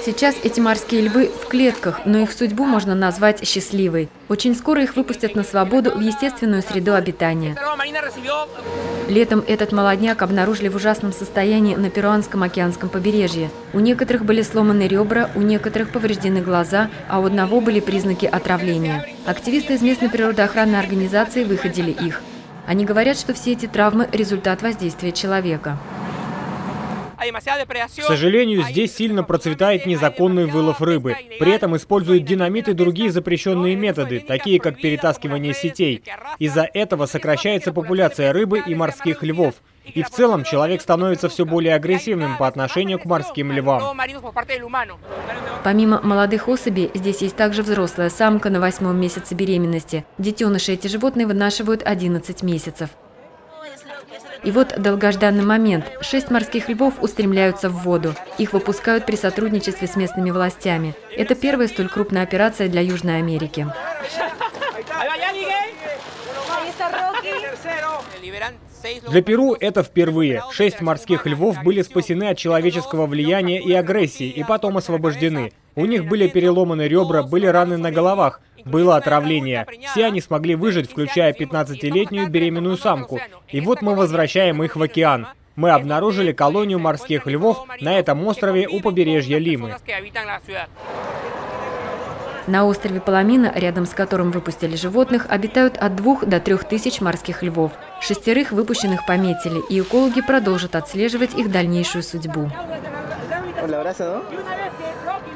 Сейчас эти морские львы в клетках, но их судьбу можно назвать счастливой. Очень скоро их выпустят на свободу в естественную среду обитания. Летом этот молодняк обнаружили в ужасном состоянии на перуанском океанском побережье. У некоторых были сломаны ребра, у некоторых повреждены глаза, а у одного были признаки отравления. Активисты из местной природоохранной организации выходили их. Они говорят, что все эти травмы – результат воздействия человека. К сожалению, здесь сильно процветает незаконный вылов рыбы. При этом используют динамит и другие запрещенные методы, такие как перетаскивание сетей. Из-за этого сокращается популяция рыбы и морских львов. И в целом человек становится все более агрессивным по отношению к морским львам. Помимо молодых особей, здесь есть также взрослая самка на 8-м месяце беременности. Детеныши эти животные вынашивают 11 месяцев. И вот долгожданный момент. 6 морских львов устремляются в воду. Их выпускают при сотрудничестве с местными властями. Это первая столь крупная операция для Южной Америки. Для Перу это впервые. 6 морских львов были спасены от человеческого влияния и агрессии, и потом освобождены. У них были переломаны ребра, были раны на головах, было отравление. Все они смогли выжить, включая 15-летнюю беременную самку. И вот мы возвращаем их в океан. Мы обнаружили колонию морских львов на этом острове у побережья Лимы. На острове Паломина, рядом с которым выпустили животных, обитают от 2 до 3 тысяч морских львов. 6 выпущенных пометили, и экологи продолжат отслеживать их дальнейшую судьбу.